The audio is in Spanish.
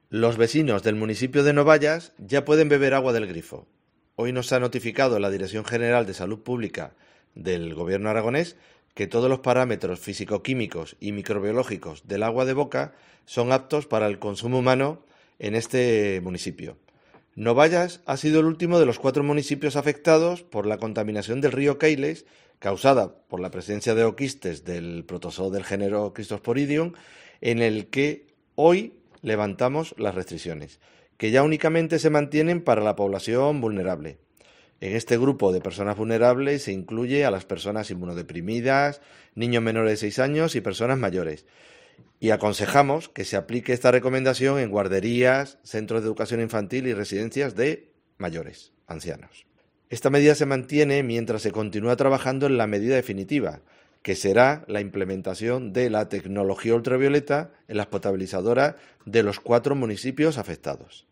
Los vecinos del municipio de Novallas ya pueden beber agua del grifo. Hoy nos ha notificado la Dirección General de Salud Pública del Gobierno aragonés que todos los parámetros físico-químicos y microbiológicos del agua de boca son aptos para el consumo humano en este municipio. Novallas ha sido el último de los 4 municipios afectados por la contaminación del río Keiles, causada por la presencia de oquistes del protozoo del género Cryptosporidium, en el que hoy levantamos las restricciones, que ya únicamente se mantienen para la población vulnerable. En este grupo de personas vulnerables se incluye a las personas inmunodeprimidas, niños menores de 6 años y personas mayores. Y aconsejamos que se aplique esta recomendación en guarderías, centros de educación infantil y residencias de mayores, ancianos. Esta medida se mantiene mientras se continúa trabajando en la medida definitiva, que será la implementación de la tecnología ultravioleta en las potabilizadoras de los 4 municipios afectados.